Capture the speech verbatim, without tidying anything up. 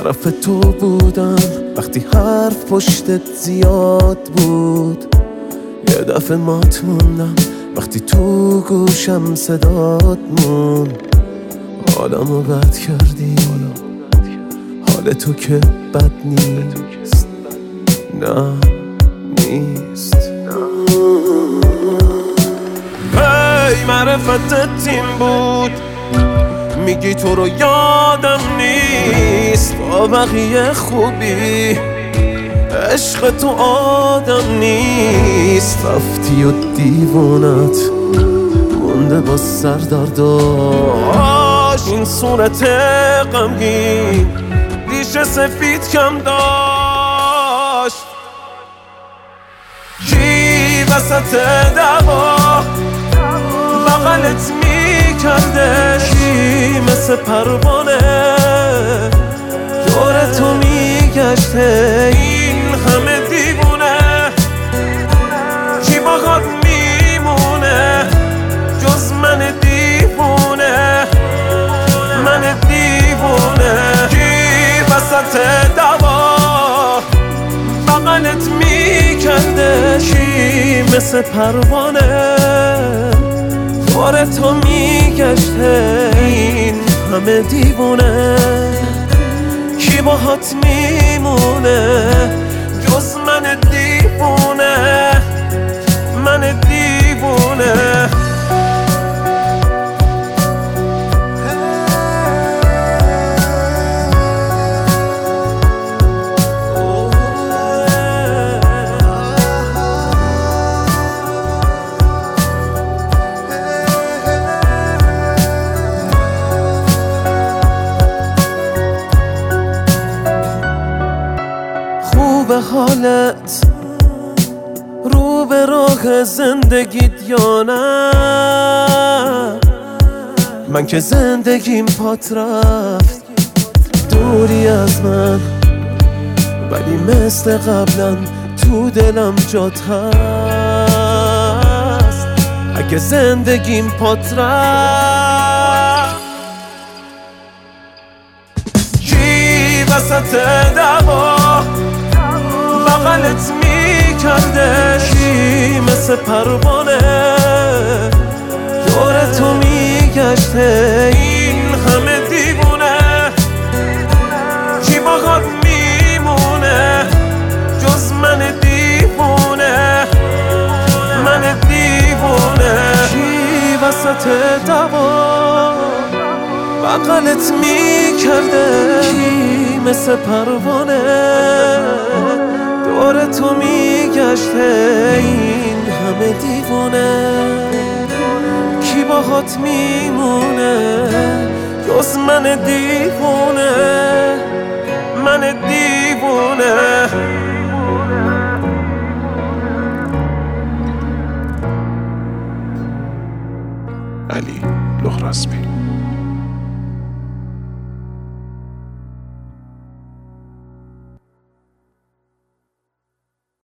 طرف تو بودم وقتی حرف پشتت زیاد بود، یه دفعه مات موندم وقتی تو گوشم صدات مون. حالمو بد کردی، حال تو که بد نیست، نه نیست. هی معرفتت این بود، میگی تو رو یادم نیست. با بقیه خوبی، عشق تو آدم نیست. رفتی و دیوانت مونده با سردرداش. این صورت غمگین ریشه سفید کم داشت. کی وسط دعوا بغلت میکرده؟ کی مثل پروانه دور تو میگشته؟ این همه دیوونه کی باهات میمونه جز من دیوونه؟ من دیوونه. کی وسط دعوا بغلت میکرده؟ کی مثل پروانه دور تو میگشته؟ این همه دیوونه کی باهات میمونه جز من دیوونه؟ من دیوونه. به حالت رو به راه زندگیت یا نه؟ من که زندگیم پات رفت دوری از من، ولی مثل قبلا تو دلم جات هست. اگه زندگیم پات رفت، کی وسط دعوا بغلت میکرده؟ کی مثل پروانه دور تو میگشته؟ این همه دیوونه کی باهات میمونه جز من دیوونه؟ من دیوونه. کی وسط دعوا بغلت میکرده؟ کی مثل پروانه دور تو میگشته؟ این همه دیوونه کی باهات میمونه جز من دیوونه؟ من دیوونه.